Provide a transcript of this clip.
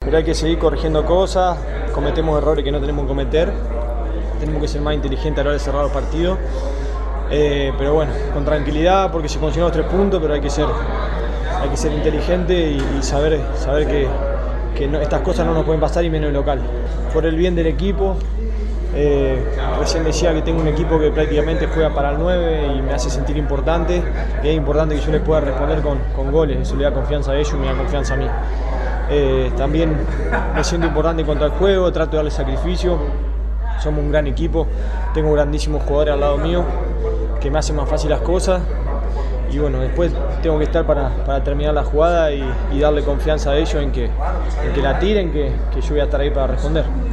pero hay que seguir corrigiendo cosas, cometemos errores que no tenemos que cometer, tenemos que ser más inteligentes a la hora de cerrar los partidos, pero bueno, con tranquilidad porque se consiguieron los 3 puntos, pero hay que ser inteligente y saber que no, estas cosas no nos pueden pasar y menos en local. Por el bien del equipo, recién decía que tengo un equipo que prácticamente juega para el 9 y me hace sentir importante, y es importante que yo les pueda responder con goles, eso le da confianza a ellos y me da confianza a mí. También me siento importante en cuanto al juego, trato de darle sacrificio, somos un gran equipo, tengo grandísimos jugadores al lado mío que me hacen más fácil las cosas. Y bueno, después tengo que estar para terminar la jugada y darle confianza a ellos en que la tiren, que yo voy a estar ahí para responder.